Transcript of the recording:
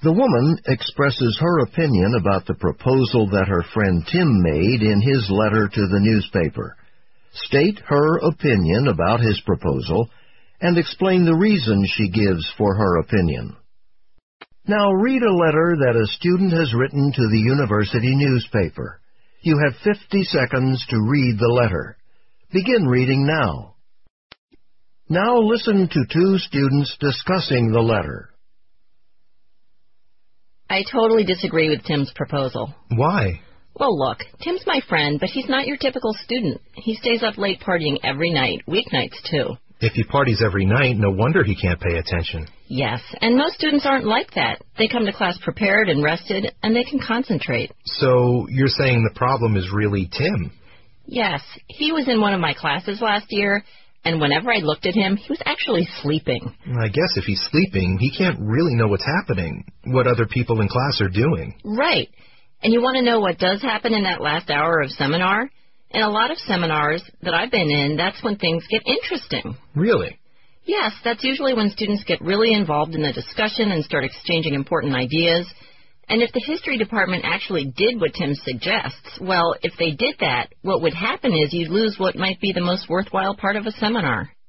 The woman expresses her opinion about the proposal that her friend Tim made in his letter to the newspaper. State her opinion about his proposal and explain the reason she gives for her opinion. Now read a letter that a student has written to the university newspaper. You have 50 seconds to read the letter. Begin reading now. Now listen to two students discussing the letter. I totally disagree with Tim's proposal. Why? Well, look, Tim's my friend, but he's not your typical student. He stays up late partying every night, weeknights too. If he parties every night, no wonder he can't pay attention. Yes, and most students aren't like that. They come to class prepared and rested, and they can concentrate. So you're saying the problem is really Tim? Yes, he was in one of my classes last year, and whenever I looked at him, he was actually sleeping. I guess if he's sleeping, he can't really know what's happening, what other people in class are doing. Right. And you want to know what does happen in that last hour of seminar? In a lot of seminars that I've been in, that's when things get interesting. Really? Yes, that's usually when students get really involved in the discussion and start exchanging important ideas. And if the history department actually did what Tim suggests, well, if they did that, what would happen is you'd lose what might be the most worthwhile part of a seminar.